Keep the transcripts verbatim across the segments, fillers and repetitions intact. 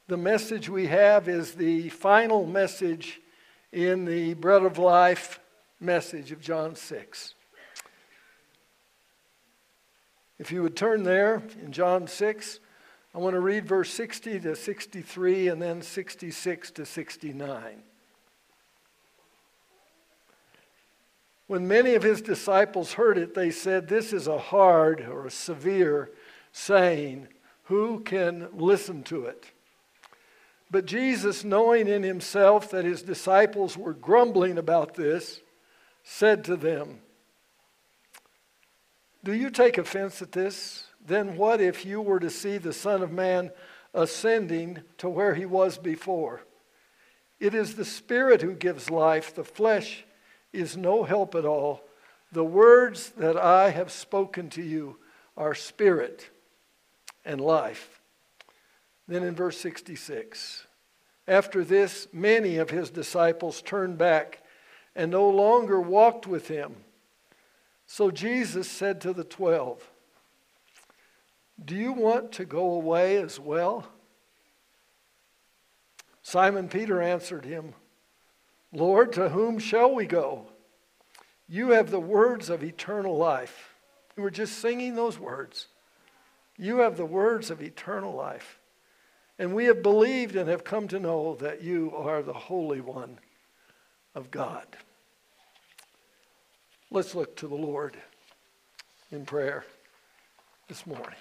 The message we have is the final message in the Bread of Life message of John six. If you would turn there in John six, I want to read verse sixty to sixty-three and then sixty-six to sixty-nine. When many of his disciples heard it, they said, "This is a hard or a severe saying. Who can listen to it?" But Jesus, knowing in himself that his disciples were grumbling about this, said to them, "Do you take offense at this? Then what if you were to see the Son of Man ascending to where he was before? It is the Spirit who gives life. The flesh is no help at all. The words that I have spoken to you are spirit and life." Then in verse sixty-six, after this, many of his disciples turned back and no longer walked with him. So Jesus said to the twelve, "Do you want to go away as well?" Simon Peter answered him, "Lord, to whom shall we go? You have the words of eternal life." We were just singing those words. You have the words of eternal life. And we have believed and have come to know that you are the Holy One of God. Let's look to the Lord in prayer this morning.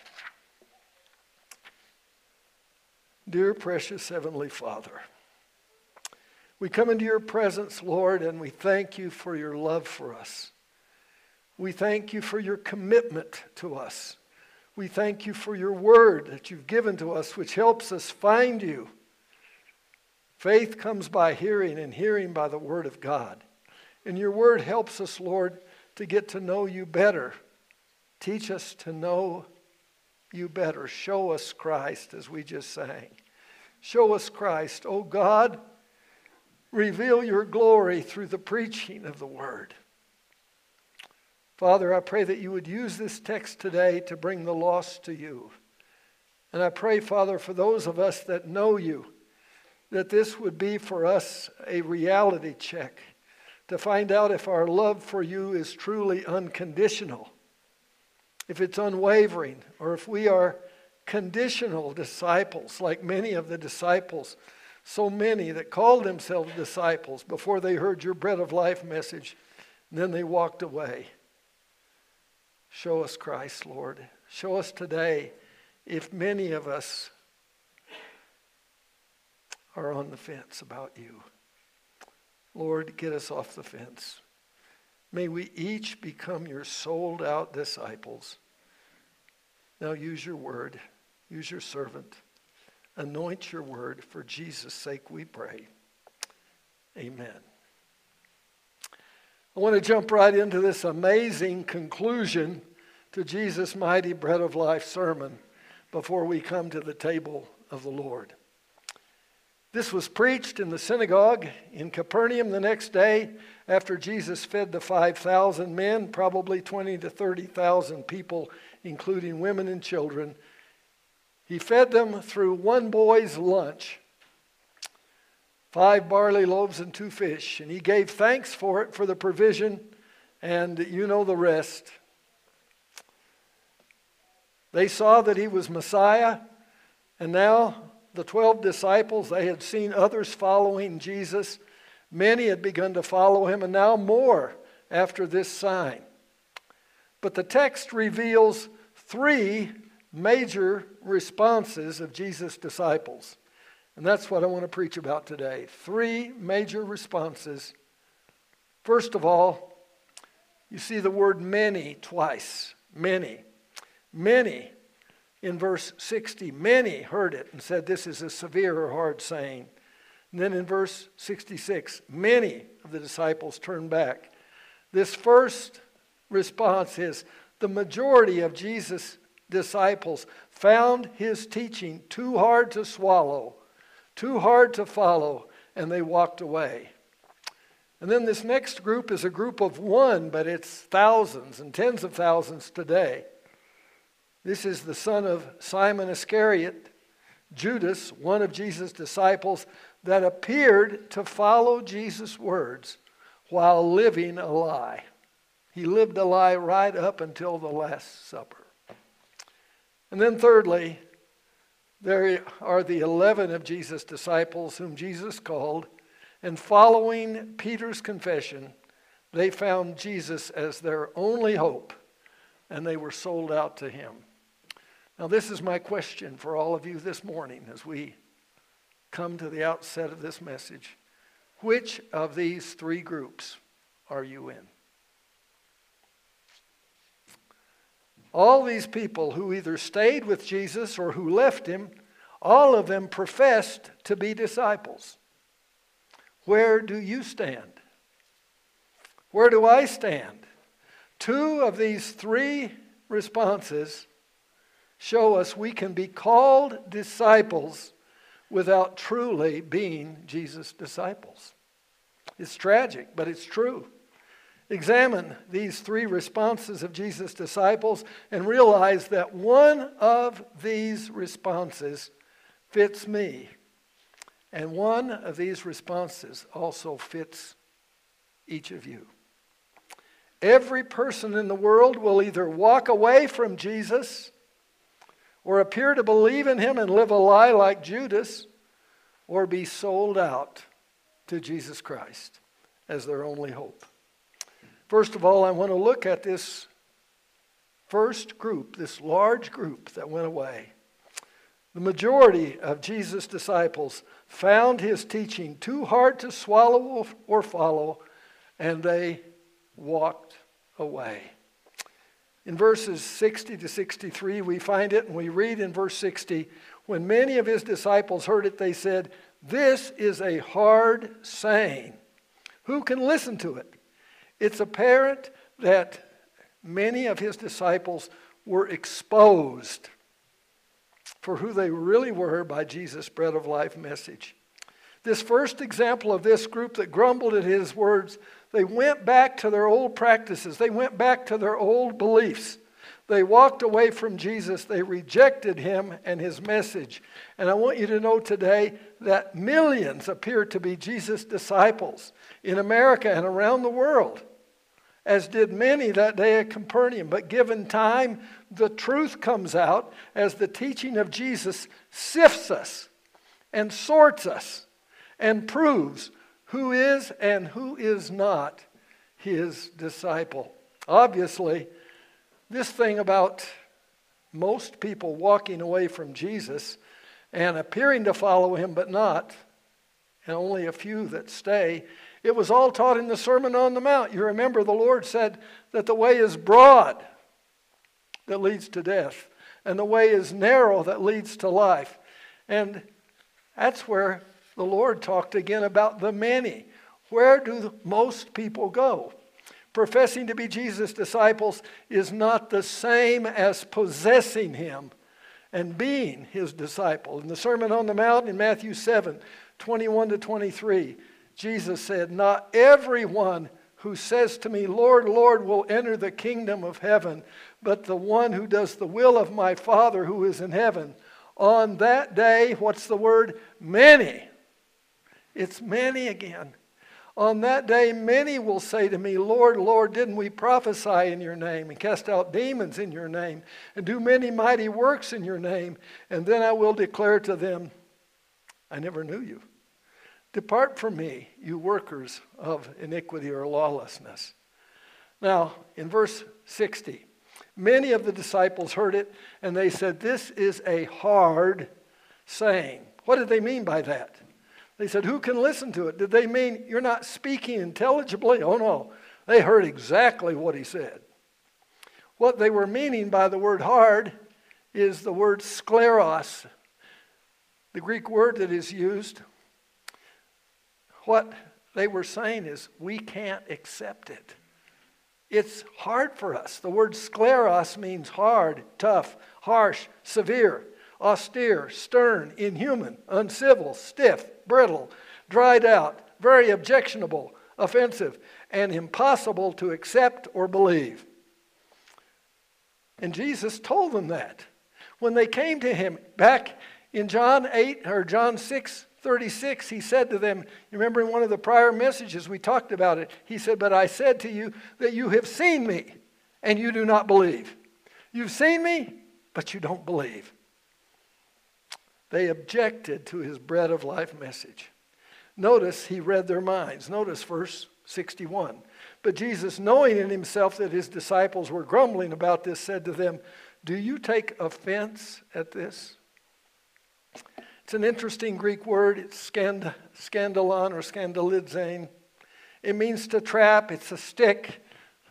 Dear precious Heavenly Father, we come into your presence, Lord, and we thank you for your love for us. We thank you for your commitment to us. We thank you for your word that you've given to us, which helps us find you. Faith comes by hearing, and hearing by the word of God. And your word helps us, Lord, to get to know you better. Teach us to know you better. Show us Christ, as we just sang. Show us Christ. Oh God, reveal your glory through the preaching of the word. Father, I pray that you would use this text today to bring the lost to you. And I pray, Father, for those of us that know you, that this would be for us a reality check to find out if our love for you is truly unconditional, if it's unwavering, or if we are conditional disciples, like many of the disciples, so many that called themselves disciples before they heard your Bread of Life message, and then they walked away. Show us Christ, Lord. Show us today if many of us are on the fence about you. Lord, get us off the fence. May we each become your sold-out disciples. Now use your word. Use your servant. Anoint your word. For Jesus' sake we pray. Amen. I want to jump right into this amazing conclusion to Jesus' mighty Bread of Life sermon before we come to the table of the Lord. This was preached in the synagogue in Capernaum the next day after Jesus fed the five thousand men, probably twenty to thirty thousand people, including women and children. He fed them through one boy's lunch. Five barley loaves and two fish. And he gave thanks for it, for the provision, and you know the rest. They saw that he was Messiah, and now the twelve disciples, they had seen others following Jesus. Many had begun to follow him, and now more after this sign. But the text reveals three major responses of Jesus' disciples. And that's what I want to preach about today. Three major responses. First of all, you see the word many twice. Many. Many. In verse sixty, many heard it and said, "This is a severe or hard saying." And then in verse sixty-six, many of the disciples turned back. This first response is the majority of Jesus' disciples found his teaching too hard to swallow, too hard to follow, and they walked away. And then this next group is a group of one, but it's thousands and tens of thousands today. This is the son of Simon Iscariot, Judas, one of Jesus' disciples, that appeared to follow Jesus' words while living a lie. He lived a lie right up until the Last Supper. And then thirdly, there are the eleven of Jesus' disciples whom Jesus called, and following Peter's confession, they found Jesus as their only hope, and they were sold out to him. Now, this is my question for all of you this morning as we come to the outset of this message. Which of these three groups are you in? All these people who either stayed with Jesus or who left him, all of them professed to be disciples. Where do you stand? Where do I stand? Two of these three responses show us we can be called disciples without truly being Jesus' disciples. It's tragic, but it's true. Examine these three responses of Jesus' disciples and realize that one of these responses fits me. And one of these responses also fits each of you. Every person in the world will either walk away from Jesus or appear to believe in him and live a lie like Judas, or be sold out to Jesus Christ as their only hope. First of all, I want to look at this first group, this large group that went away. The majority of Jesus' disciples found his teaching too hard to swallow or follow, and they walked away. In verses sixty to sixty-three, we find it, and we read in verse sixty, when many of his disciples heard it, they said, "This is a hard saying. Who can listen to it?" It's apparent that many of his disciples were exposed for who they really were by Jesus' bread of life message. This first example of this group that grumbled at his words, they went back to their old practices. They went back to their old beliefs. They walked away from Jesus. They rejected him and his message. And I want you to know today that millions appear to be Jesus' disciples in America and around the world, as did many that day at Capernaum. But given time, the truth comes out as the teaching of Jesus sifts us and sorts us and proves who is and who is not his disciple. Obviously, this thing about most people walking away from Jesus and appearing to follow him but not, and only a few that stay, it was all taught in the Sermon on the Mount. You remember the Lord said that the way is broad that leads to death, and the way is narrow that leads to life. And that's where the Lord talked again about the many. Where do most people go? Professing to be Jesus' disciples is not the same as possessing him and being his disciple. In the Sermon on the Mount in Matthew seven, twenty-one to twenty-three, Jesus said, "Not everyone who says to me, 'Lord, Lord,' will enter the kingdom of heaven, but the one who does the will of my Father who is in heaven. On that day," what's the word? Many. It's many again. "On that day, many will say to me, 'Lord, Lord, didn't we prophesy in your name and cast out demons in your name and do many mighty works in your name?' And then I will declare to them, 'I never knew you. Depart from me, you workers of iniquity,' or lawlessness." Now, in verse sixty, many of the disciples heard it, and they said, "This is a hard saying." What did they mean by that? They said, "Who can listen to it?" Did they mean you're not speaking intelligibly? Oh no, they heard exactly what he said. What they were meaning by the word hard is the word skleros, the Greek word that is used. What they were saying is, we can't accept it. It's hard for us. The word skleros means hard, tough, harsh, severe, austere, stern, inhuman, uncivil, stiff, brittle, dried out, very objectionable, offensive, and impossible to accept or believe. And Jesus told them that. When they came to him back In John eight or John six thirty-six, he said to them, you remember in one of the prior messages we talked about it, he said, but I said to you that you have seen me and you do not believe. You've seen me, but you don't believe. They objected to his bread of life message. Notice he read their minds. Notice verse sixty-one. But Jesus, knowing in himself that his disciples were grumbling about this, said to them, do you take offense at this? It's an interesting Greek word. It's scand, scandalon or scandalidzane. It means to trap. It's a stick.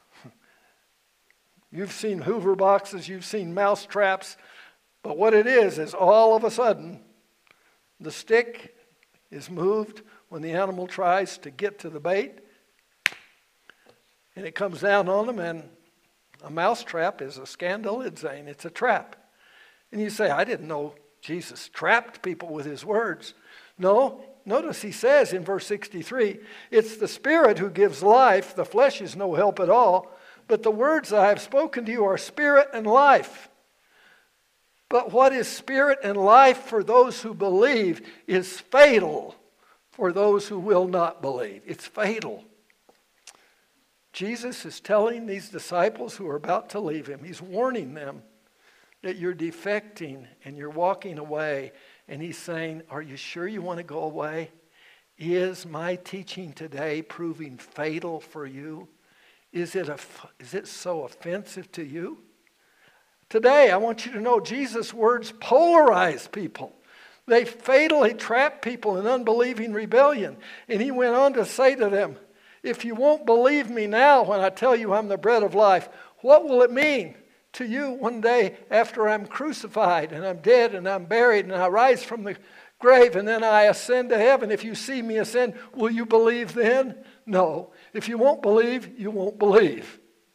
You've seen Hoover boxes. You've seen mouse traps. But what it is, is all of a sudden, the stick is moved when the animal tries to get to the bait. And it comes down on them, and a mouse trap is a scandalidzane. It's a trap. And you say, I didn't know Jesus trapped people with his words. No, notice he says in verse sixty-three, it's the Spirit who gives life. The flesh is no help at all. But the words I have spoken to you are spirit and life. But what is spirit and life for those who believe is fatal for those who will not believe. It's fatal. Jesus is telling these disciples who are about to leave him, he's warning them that you're defecting and you're walking away. And he's saying, are you sure you want to go away? Is my teaching today proving fatal for you? Is it, a, is it so offensive to you? Today, I want you to know Jesus' words polarize people. They fatally trap people in unbelieving rebellion. And he went on to say to them, if you won't believe me now when I tell you I'm the bread of life, what will it mean to you one day after I'm crucified and I'm dead and I'm buried and I rise from the grave and then I ascend to heaven? If you see me ascend, will you believe then? No. If you won't believe, you won't believe.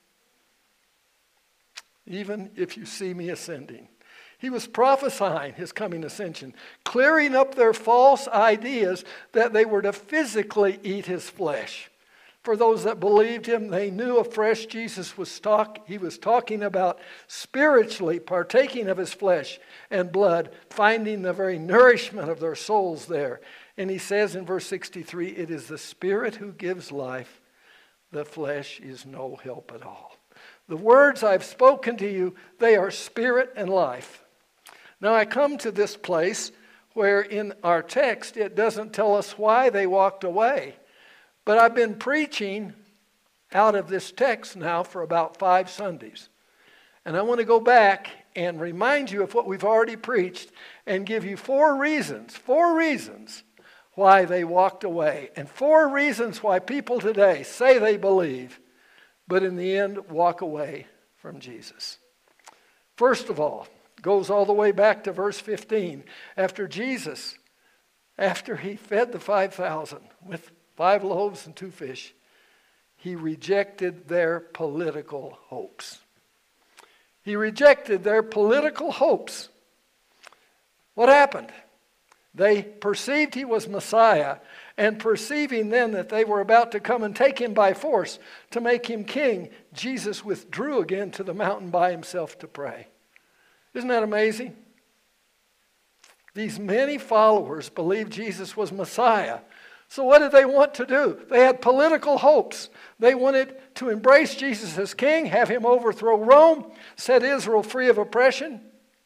Even if you see me ascending. He was prophesying his coming ascension, clearing up their false ideas that they were to physically eat his flesh. For those that believed him, they knew afresh Jesus was talk, he was talking about spiritually partaking of his flesh and blood, finding the very nourishment of their souls there. And he says in verse sixty-three, it is the Spirit who gives life. The flesh is no help at all. The words I've spoken to you, they are spirit and life. Now I come to this place where in our text it doesn't tell us why they walked away. But I've been preaching out of this text now for about five Sundays. And I want to go back and remind you of what we've already preached and give you four reasons, four reasons why they walked away. And four reasons why people today say they believe, but in the end walk away from Jesus. First of all, goes all the way back to verse fifteen. After Jesus, after he fed the five thousand with five loaves and two fish, he rejected their political hopes. He rejected their political hopes. What happened? They perceived he was Messiah, and perceiving then that they were about to come and take him by force to make him king, Jesus withdrew again to the mountain by himself to pray. Isn't that amazing? These many followers believed Jesus was Messiah. So what did they want to do? They had political hopes. They wanted to embrace Jesus as king, have him overthrow Rome, set Israel free of oppression.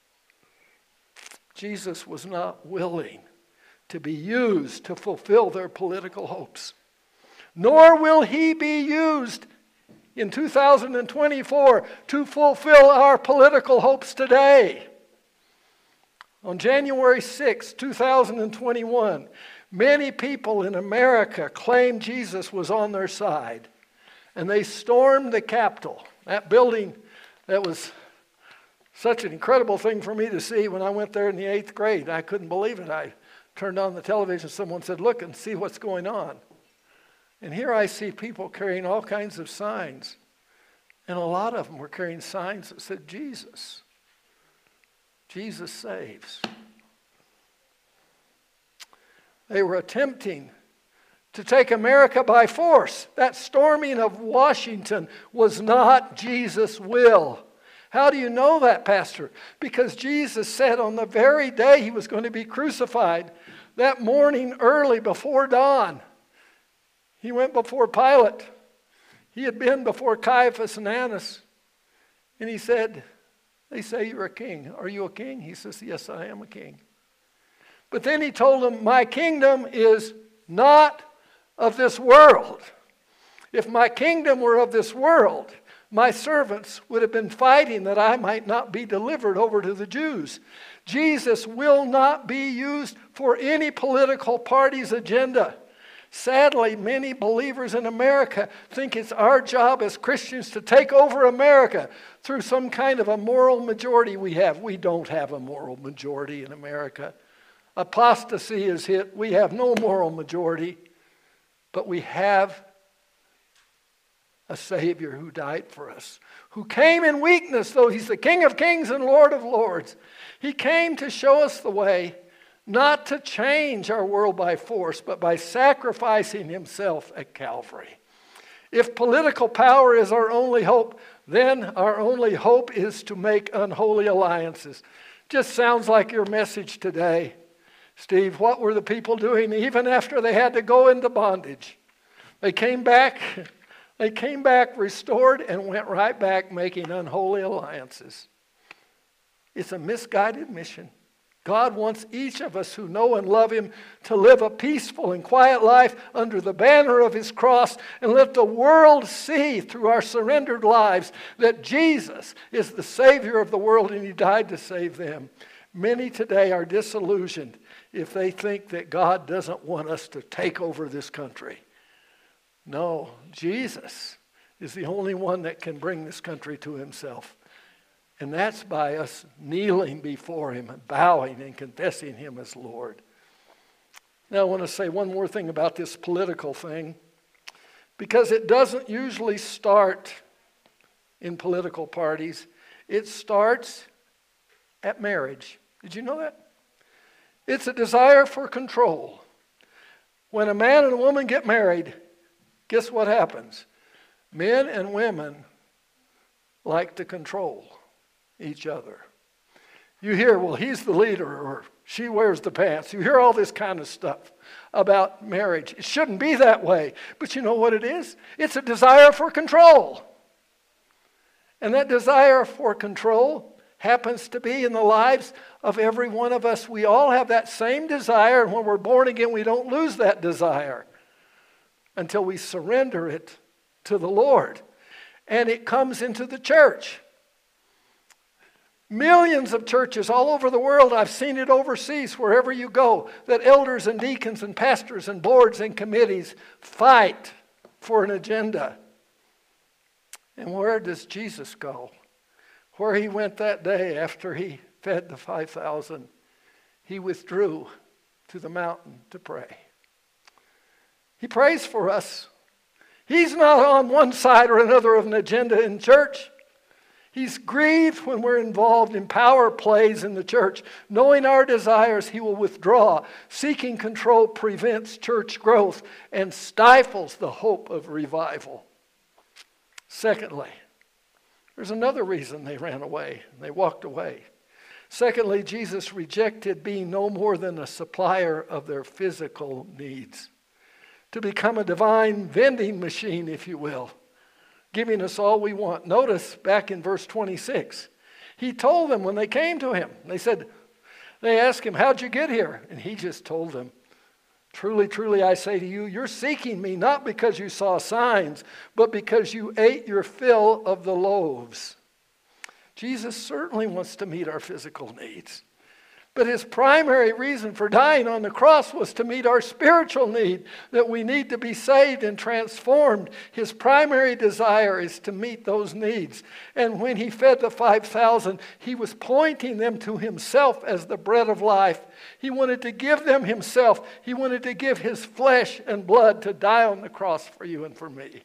Jesus was not willing to be used to fulfill their political hopes. Nor will he be used in two thousand twenty-four to fulfill our political hopes today. On January sixth, two thousand twenty-one, many people in America claimed Jesus was on their side. And they stormed the Capitol. That building that was such an incredible thing for me to see when I went there in the eighth grade. I couldn't believe it. I turned on the television. Someone said, look and see what's going on. And here I see people carrying all kinds of signs. And a lot of them were carrying signs that said, Jesus. Jesus saves. They were attempting to take America by force. That storming of Washington was not Jesus' will. How do you know that, Pastor? Because Jesus said on the very day he was going to be crucified, that morning early before dawn, he went before Pilate. He had been before Caiaphas and Annas. And he said, they say you're a king. Are you a king? He says, yes, I am a king. But then he told them, my kingdom is not of this world. If my kingdom were of this world, my servants would have been fighting that I might not be delivered over to the Jews. Jesus will not be used for any political party's agenda. Sadly, many believers in America think it's our job as Christians to take over America through some kind of a moral majority we have. We don't have a moral majority in America. Apostasy is hit. We have no moral majority, but we have a Savior who died for us, who came in weakness, though he's the King of kings and Lord of lords. He came to show us the way, not to change our world by force, but by sacrificing himself at Calvary. If political power is our only hope, then our only hope is to make unholy alliances. Just sounds like your message today. Steve, what were the people doing even after they had to go into bondage? They came back... They came back restored and went right back making unholy alliances. It's a misguided mission. God wants each of us who know and love him to live a peaceful and quiet life under the banner of his cross and let the world see through our surrendered lives that Jesus is the Savior of the world and he died to save them. Many today are disillusioned if they think that God doesn't want us to take over this country. No, Jesus is the only one that can bring this country to himself. And that's by us kneeling before him and bowing and confessing him as Lord. Now I want to say one more thing about this political thing, because it doesn't usually start in political parties. It starts at marriage. Did you know that? It's a desire for control. When a man and a woman get married, guess what happens? Men and women like to control each other. You hear, well, he's the leader, or she wears the pants. You hear all this kind of stuff about marriage. It shouldn't be that way. But you know what it is? It's a desire for control. And that desire for control happens to be in the lives of every one of us. We all have that same desire, and when we're born again, we don't lose that desire until we surrender it to the Lord. And it comes into the church. Millions of churches all over the world, I've seen it overseas, wherever you go, that elders and deacons and pastors and boards and committees fight for an agenda. And where does Jesus go? Where he went that day after he fed the five thousand, he withdrew to the mountain to pray. He prays for us. He's not on one side or another of an agenda in church. He's grieved when we're involved in power plays in the church. Knowing our desires, he will withdraw. Seeking control prevents church growth and stifles the hope of revival. Secondly, there's another reason they ran away. They walked away. Secondly, Jesus rejected being no more than a supplier of their physical needs. To become a divine vending machine, if you will, giving us all we want. Notice back in verse twenty-six, he told them when they came to him, they said, they asked him, how'd you get here? And he just told them, truly, truly, I say to you, you're seeking me not because you saw signs, but because you ate your fill of the loaves. Jesus certainly wants to meet our physical needs. But his primary reason for dying on the cross was to meet our spiritual need, that we need to be saved and transformed. His primary desire is to meet those needs. And when he fed the five thousand, he was pointing them to himself as the bread of life. He wanted to give them himself. He wanted to give his flesh and blood to die on the cross for you and for me.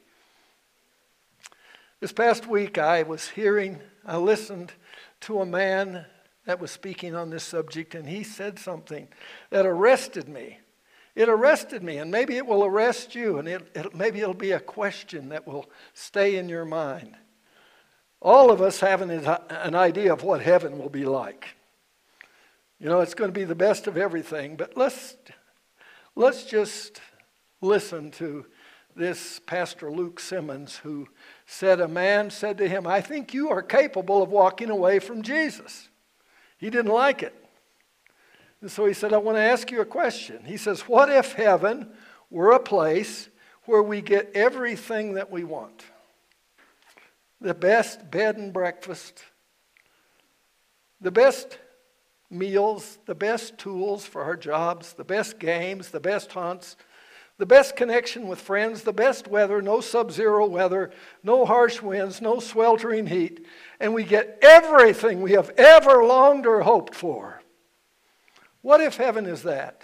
This past week I was hearing, I listened to a man that was speaking on this subject, and he said something that arrested me. It arrested me, and maybe it will arrest you, and it, it, maybe it'll be a question that will stay in your mind. all of us have an, an idea of what heaven will be like. You know, it's going to be the best of everything, but let's, let's just listen to this Pastor Luke Simmons, who said a man said to him, "I think you are capable of walking away from Jesus." He didn't like it. And so he said, "I want to ask you a question." He says, "What if heaven were a place where we get everything that we want? The best bed and breakfast, the best meals, the best tools for our jobs, the best games, the best hunts, the best connection with friends, the best weather, no sub-zero weather, no harsh winds, no sweltering heat, and we get everything we have ever longed or hoped for. What if heaven is that?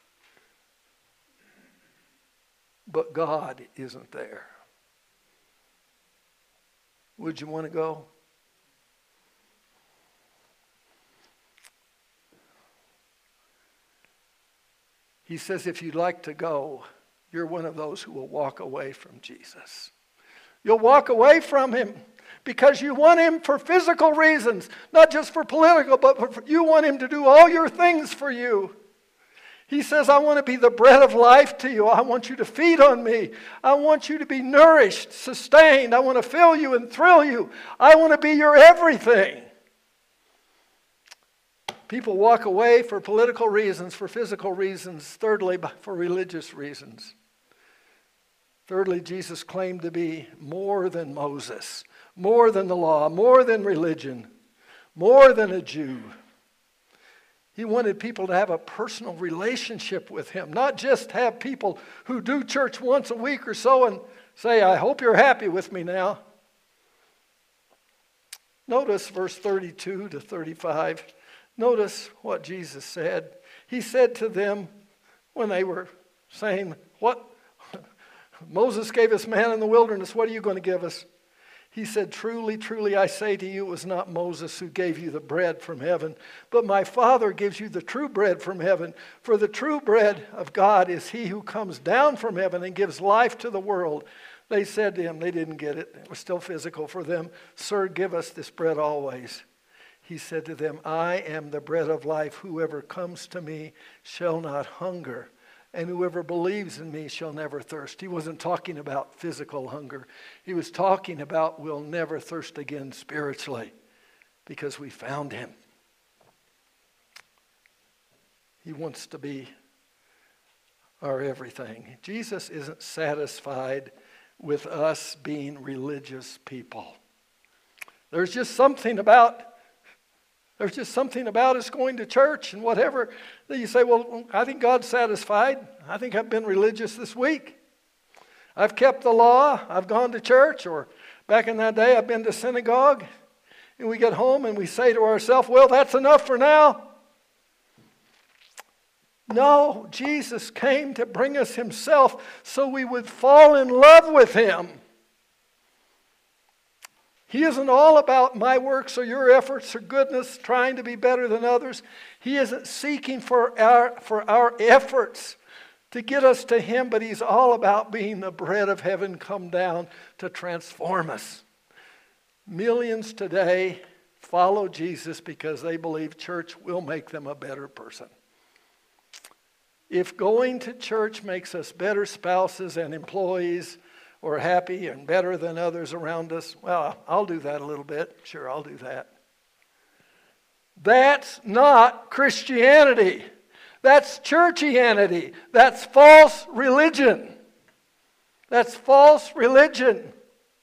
But God isn't there. Would you want to go?" He says, if you'd like to go, you're one of those who will walk away from Jesus. You'll walk away from him because you want him for physical reasons, not just for political, but for, you want him to do all your things for you. He says, I want to be the bread of life to you. I want you to feed on me. I want you to be nourished, sustained. I want to fill you and thrill you. I want to be your everything. People walk away for political reasons, for physical reasons. Thirdly, for religious reasons. Thirdly, Jesus claimed to be more than Moses, more than the law, more than religion, more than a Jew. He wanted people to have a personal relationship with him, not just have people who do church once a week or so and say, I hope you're happy with me now. Notice verse thirty-two to thirty-five. Notice what Jesus said. He said to them when they were saying, what? Moses gave us manna in the wilderness. What are you going to give us? He said, truly, truly, I say to you, it was not Moses who gave you the bread from heaven, but my Father gives you the true bread from heaven. For the true bread of God is he who comes down from heaven and gives life to the world. They said to him, they didn't get it. It was still physical for them. Sir, give us this bread always. He said to them, I am the bread of life. Whoever comes to me shall not hunger, and whoever believes in me shall never thirst. He wasn't talking about physical hunger. He was talking about we'll never thirst again spiritually because we found him. He wants to be our everything. Jesus isn't satisfied with us being religious people. There's just something about There's just something about us going to church and whatever that you say, well, I think God's satisfied. I think I've been religious this week. I've kept the law. I've gone to church. Or back in that day, I've been to synagogue. And we get home and we say to ourselves, well, that's enough for now. No, Jesus came to bring us himself so we would fall in love with him. He isn't all about my works or your efforts or goodness, trying to be better than others. He isn't seeking for our, for our efforts to get us to him, but he's all about being the bread of heaven come down to transform us. Millions today follow Jesus because they believe church will make them a better person. If going to church makes us better spouses and employees, or happy and better than others around us, well, I'll do that a little bit. Sure, I'll do that. That's not Christianity. That's churchianity. That's false religion. That's false religion.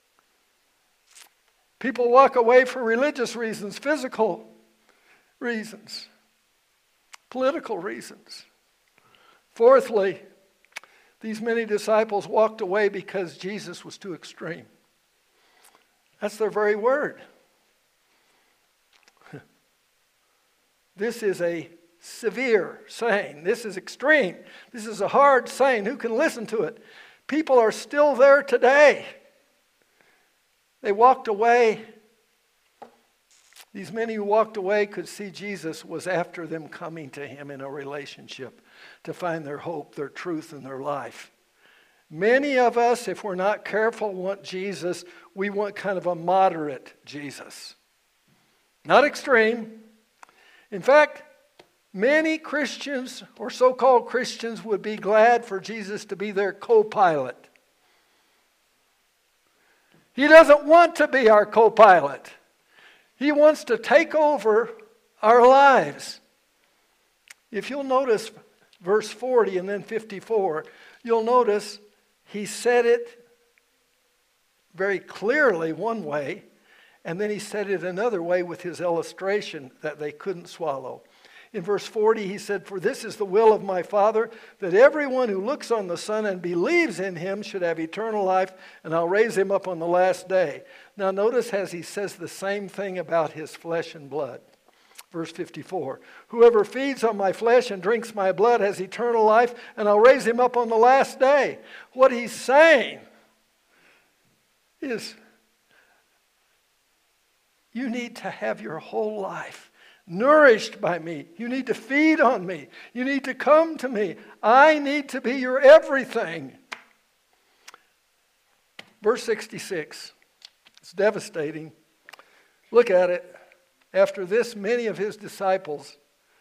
People walk away for religious reasons, physical reasons, political reasons. Fourthly, these many disciples walked away because Jesus was too extreme. That's their very word. This is a severe saying. This is extreme. This is a hard saying. Who can listen to it? People are still there today. They walked away. These many who walked away could see Jesus was after them coming to him in a relationship to find their hope, their truth, and their life. Many of us, if we're not careful, want Jesus. We want kind of a moderate Jesus. Not extreme. In fact, many Christians or so-called Christians would be glad for Jesus to be their co-pilot. He doesn't want to be our co-pilot. He wants to take over our lives. If you'll notice verse forty and then fifty-four, you'll notice he said it very clearly one way, and then he said it another way with his illustration that they couldn't swallow. In verse forty, he said, "For this is the will of my Father, that everyone who looks on the Son and believes in him should have eternal life, and I'll raise him up on the last day." Now notice as he says the same thing about his flesh and blood. Verse fifty-four, "Whoever feeds on my flesh and drinks my blood has eternal life, and I'll raise him up on the last day." What he's saying is, you need to have your whole life nourished by me. You need to feed on me. You need to come to me. I need to be your everything. Verse sixty-six. It's devastating. Look at it. After this, many of his disciples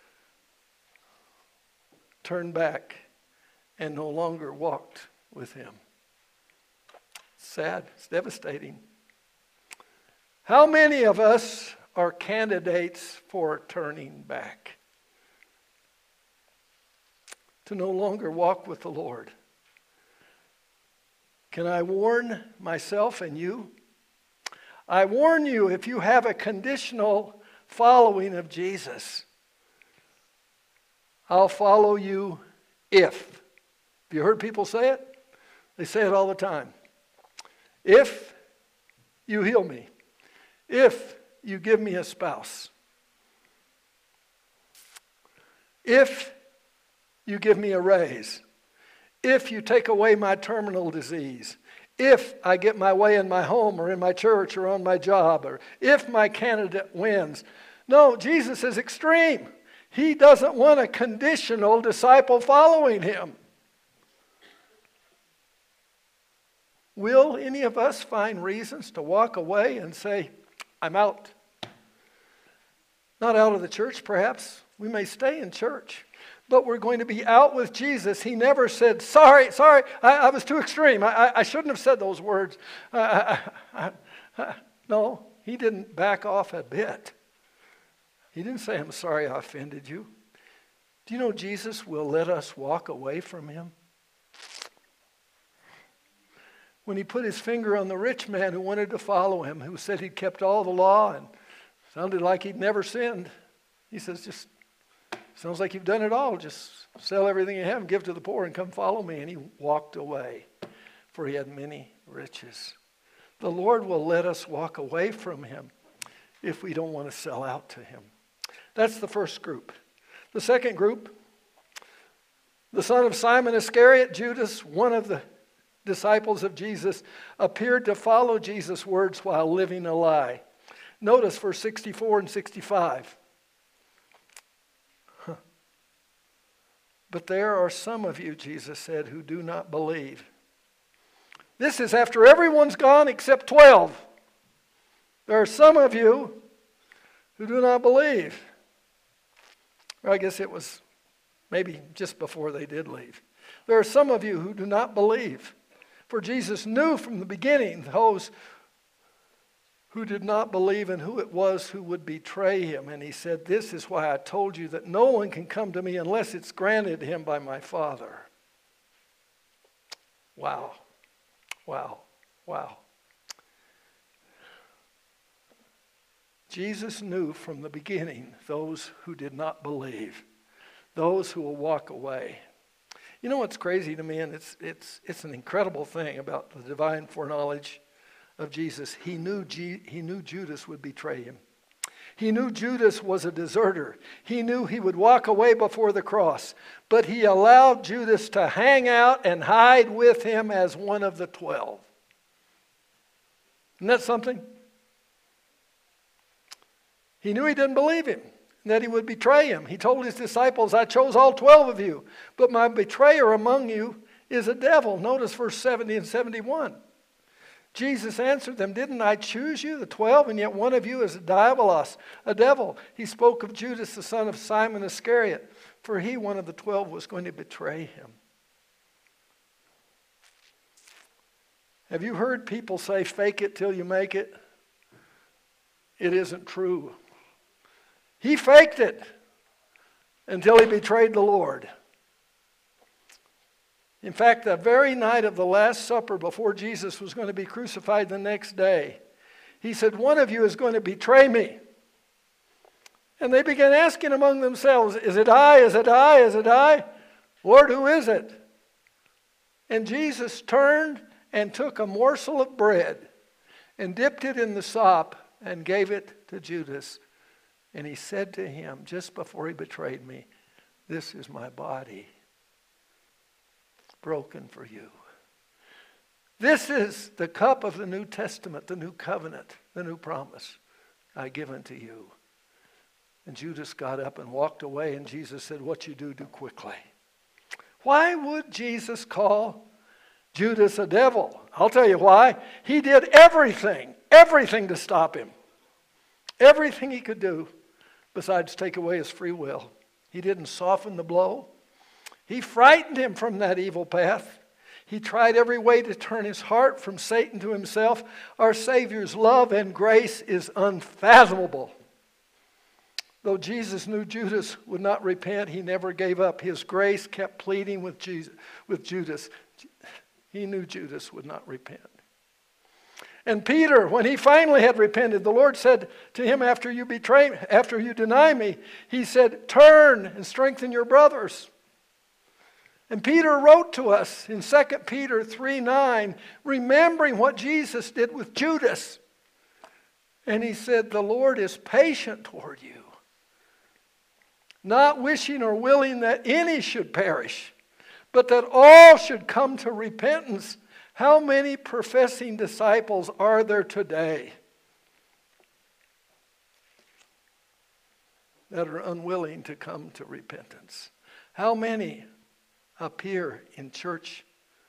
turned back and no longer walked with him. It's sad. It's devastating. How many of us are candidates for turning back? To no longer walk with the Lord. Can I warn myself and you? I warn you, if you have a conditional following of Jesus, I'll follow you if. Have you heard people say it? They say it all the time. If you heal me. If you give me a spouse. If you give me a raise. If you take away my terminal disease. If I get my way in my home or in my church or on my job, or if my candidate wins. No, Jesus is extreme. He doesn't want a conditional disciple following him. Will any of us find reasons to walk away and say, I'm out? Not out of the church, perhaps. We may stay in church. But we're going to be out with Jesus. He never said, sorry, sorry, I, I was too extreme. I, I, I shouldn't have said those words. I, I, I, no, he didn't back off a bit. He didn't say, I'm sorry I offended you. Do you know Jesus will let us walk away from him? When he put his finger on the rich man who wanted to follow him, who said he'd kept all the law and sounded like he'd never sinned, he says, just sounds like you've done it all. Just sell everything you have and give to the poor and come follow me. And he walked away, for he had many riches. The Lord will let us walk away from him if we don't want to sell out to him. That's the first group. The second group, the son of Simon Iscariot, Judas, one of the disciples of Jesus, appeared to follow Jesus' words while living a lie. Notice verse sixty-four and sixty-five. But there are some of you, Jesus said, who do not believe. This is after everyone's gone except twelve. There are some of you who do not believe. Or I guess it was maybe just before they did leave. There are some of you who do not believe. For Jesus knew from the beginning those who did not believe and who it was who would betray him. And he said, this is why I told you that no one can come to me unless it's granted him by my Father. Wow. Wow. Wow. Jesus knew from the beginning those who did not believe, those who will walk away. You know what's crazy to me, and it's it's it's an incredible thing about the divine foreknowledge of Jesus. He knew G, he knew Judas would betray him. He knew Judas was a deserter. He knew he would walk away before the cross. But he allowed Judas to hang out and hide with him as one of the twelve. Isn't that something? He knew he didn't believe him, and that he would betray him. He told his disciples, I chose all twelve of you, but my betrayer among you is a devil. Notice verse seventy and seventy-one. Jesus answered them, didn't I choose you, the twelve, and yet one of you is a diabolos, a devil. He spoke of Judas, the son of Simon Iscariot, for he, one of the twelve, was going to betray him. Have you heard people say, fake it till you make it? It isn't true. He faked it until he betrayed the Lord. In fact, the very night of the Last Supper, before Jesus was going to be crucified the next day, he said, one of you is going to betray me. And they began asking among themselves, is it I, is it I, is it I? Lord, who is it? And Jesus turned and took a morsel of bread and dipped it in the sop and gave it to Judas. And he said to him, just before he betrayed me, this is my body, broken for you. This is the cup of the New Testament, the new covenant, the new promise I give unto you. And Judas got up and walked away, and Jesus said, what you do, do quickly. Why would Jesus call Judas a devil? I'll tell you why. He did everything, everything to stop him. Everything he could do besides take away his free will. He didn't soften the blow. He frightened him from that evil path. He tried every way to turn his heart from Satan to himself. Our Savior's love and grace is unfathomable. Though Jesus knew Judas would not repent, he never gave up. His grace kept pleading with Jesus, with Judas. He knew Judas would not repent. And Peter, when he finally had repented, the Lord said to him, after you betray, after you deny me, he said, turn and strengthen your brothers. And Peter wrote to us in Second Peter three nine, remembering what Jesus did with Judas. And he said, the Lord is patient toward you, not wishing or willing that any should perish, but that all should come to repentance. How many professing disciples are there today that are unwilling to come to repentance? How many appear in church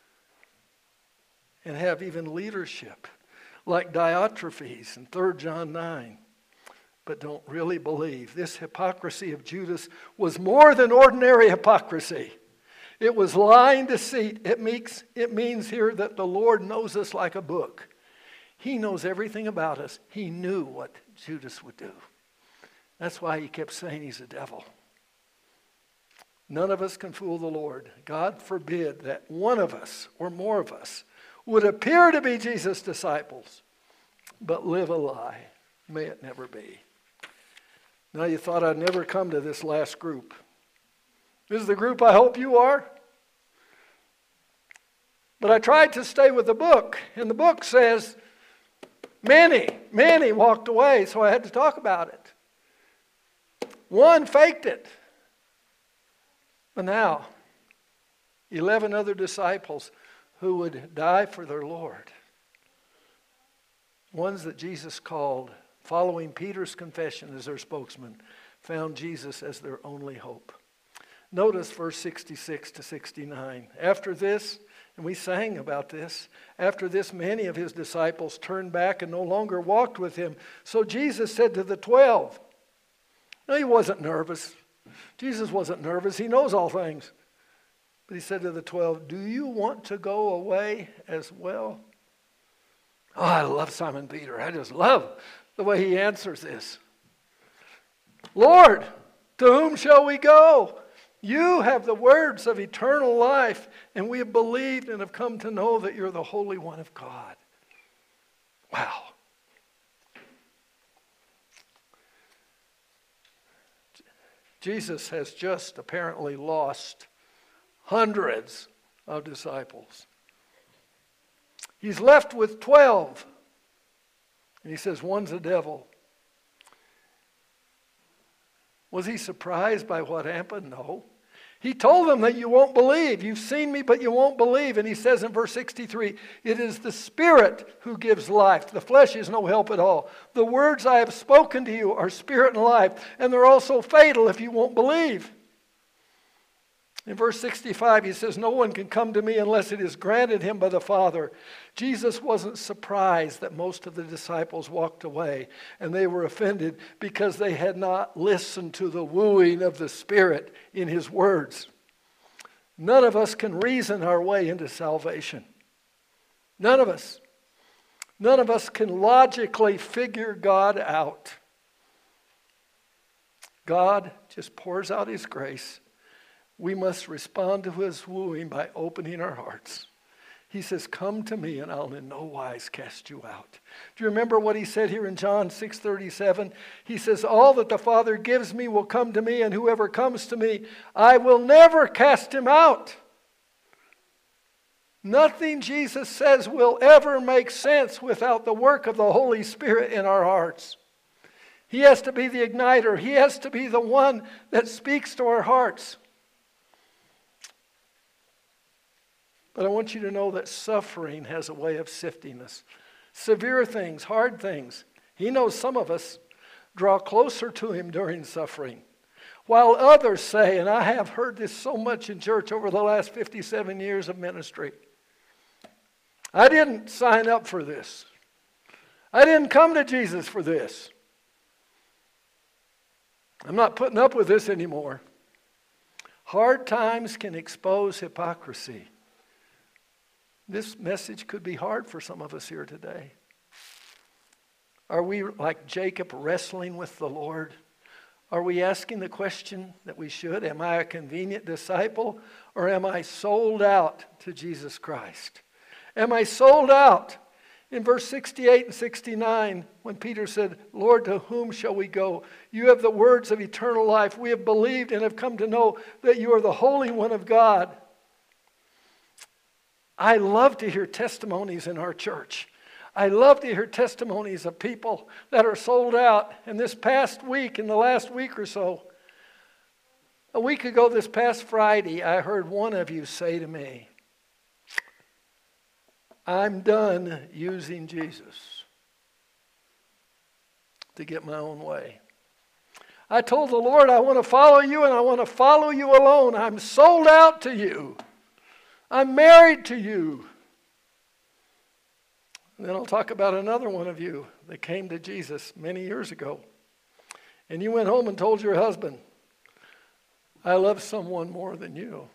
and have even leadership like Diotrephes in Third John nine, but don't really believe? This hypocrisy of Judas was more than ordinary hypocrisy. It was lying deceit. It means, it means here that the Lord knows us like a book. He knows everything about us. He knew what Judas would do. That's why he kept saying he's a devil. None of us can fool the Lord. God forbid that one of us or more of us would appear to be Jesus' disciples, but live a lie. May it never be. Now you thought I'd never come to this last group. This is the group I hope you are. But I tried to stay with the book, and the book says many, many walked away, so I had to talk about it. One faked it. But now, eleven other disciples who would die for their Lord. Ones that Jesus called, following Peter's confession as their spokesman, found Jesus as their only hope. Notice verse sixty-six to sixty-nine. After this, and we sang about this, after this many of his disciples turned back and no longer walked with him. So Jesus said to the twelve, no, he wasn't nervous. Jesus wasn't nervous. He knows all things. But he said to the twelve, do you want to go away as well? Oh, I love Simon Peter. I just love the way he answers this. Lord, to whom shall we go? You have the words of eternal life, and we have believed and have come to know that you're the Holy One of God. Wow. Jesus has just apparently lost hundreds of disciples. He's left with twelve. And he says, one's a devil. Was he surprised by what happened? No. He told them that you won't believe. You've seen me, but you won't believe. And he says in verse sixty-three, it is the Spirit who gives life. The flesh is no help at all. The words I have spoken to you are spirit and life, and they're also fatal if you won't believe. In verse sixty-five, he says, no one can come to me unless it is granted him by the Father. Jesus wasn't surprised that most of the disciples walked away and they were offended because they had not listened to the wooing of the Spirit in his words. None of us can reason our way into salvation. None of us. None of us can logically figure God out. God just pours out his grace. We must respond to his wooing by opening our hearts. He says, come to me and I'll in no wise cast you out. Do you remember what he said here in John six thirty-seven? He says, all that the Father gives me will come to me, and whoever comes to me, I will never cast him out. Nothing Jesus says will ever make sense without the work of the Holy Spirit in our hearts. He has to be the igniter. He has to be the one that speaks to our hearts. But I want you to know that suffering has a way of sifting us. Severe things, hard things. He knows some of us draw closer to him during suffering. While others say, and I have heard this so much in church over the last fifty-seven years of ministry, I didn't sign up for this. I didn't come to Jesus for this. I'm not putting up with this anymore. Hard times can expose hypocrisy. This message could be hard for some of us here today. Are we like Jacob wrestling with the Lord? Are we asking the question that we should? Am I a convenient disciple, or am I sold out to Jesus Christ? Am I sold out? In verse sixty-eight and sixty-nine, when Peter said, Lord, to whom shall we go? You have the words of eternal life. We have believed and have come to know that you are the Holy One of God. I love to hear testimonies in our church. I love to hear testimonies of people that are sold out. And this past week, in the last week or so, a week ago this past Friday, I heard one of you say to me, I'm done using Jesus to get my own way. I told the Lord, I want to follow you, and I want to follow you alone. I'm sold out to you. I'm married to you. And then I'll talk about another one of you that came to Jesus many years ago. And you went home and told your husband, I love someone more than you.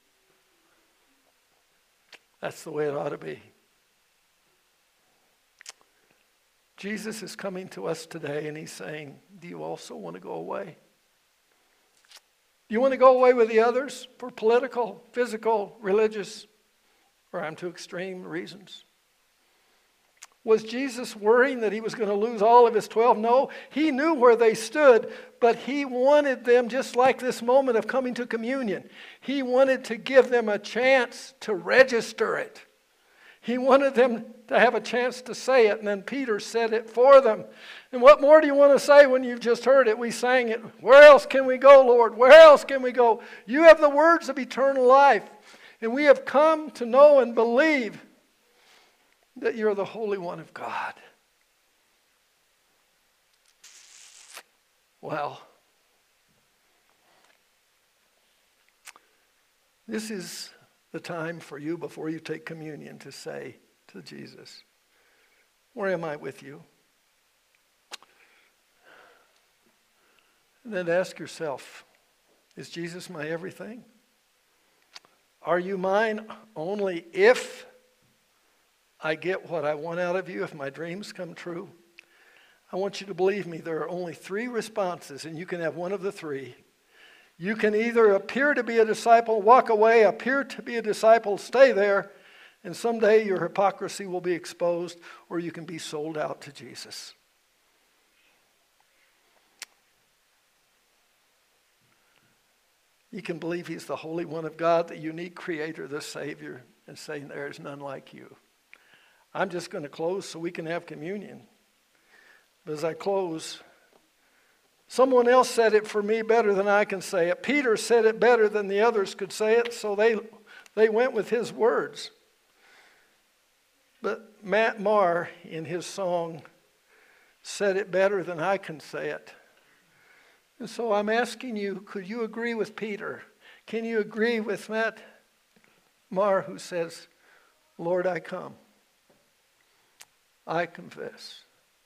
That's the way it ought to be. Jesus is coming to us today, and he's saying, do you also want to go away? Do you want to go away with the others for political, physical, religious, or I'm too extreme reasons? Was Jesus worrying that he was going to lose all of his twelve? No, he knew where they stood, but he wanted them, just like this moment of coming to communion, he wanted to give them a chance to register it. He wanted them to have a chance to say it, and then Peter said it for them. And what more do you want to say when you've just heard it? We sang it. Where else can we go, Lord? Where else can we go? You have the words of eternal life, and we have come to know and believe that you're the Holy One of God. Well, this is the time for you before you take communion to say to Jesus, where am I with you? And then ask yourself, is Jesus my everything? Are you mine only if I get what I want out of you, if my dreams come true? I want you to believe me, there are only three responses, and you can have one of the three. You can either appear to be a disciple, walk away, appear to be a disciple, stay there, and someday your hypocrisy will be exposed, or you can be sold out to Jesus. You can believe he's the Holy One of God, the unique Creator, the Savior, and say there is none like you. I'm just going to close so we can have communion. But as I close, someone else said it for me better than I can say it. Peter said it better than the others could say it, so they, they went with his words. But Matt Maher, in his song, said it better than I can say it. And so I'm asking you, could you agree with Peter? Can you agree with Matt Maher, who says, Lord, I come. I confess.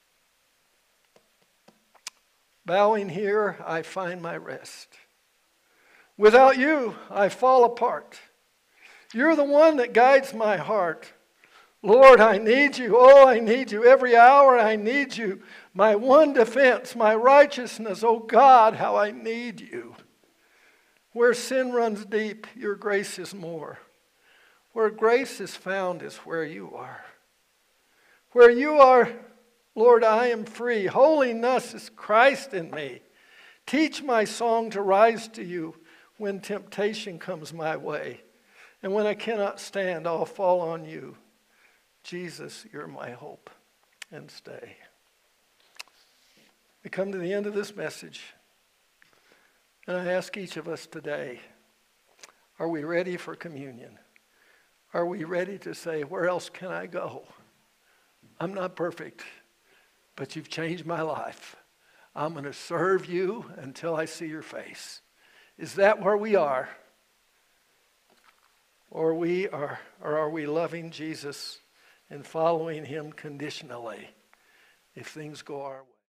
Bowing here, I find my rest. Without you, I fall apart. You're the one that guides my heart. Lord, I need you. Oh, I need you. Every hour I need you. My one defense, my righteousness. Oh God, how I need you. Where sin runs deep, your grace is more. Where grace is found is where you are. Where you are, Lord, I am free. Holiness is Christ in me. Teach my song to rise to you when temptation comes my way. And when I cannot stand, I'll fall on you. Jesus, you're my hope and stay. We come to the end of this message, and I ask each of us today, are we ready for communion? Are we ready to say, where else can I go? I'm not perfect, but you've changed my life. I'm going to serve you until I see your face. Is that where we are? Or we are, or are we loving Jesus and following him conditionally if things go our way?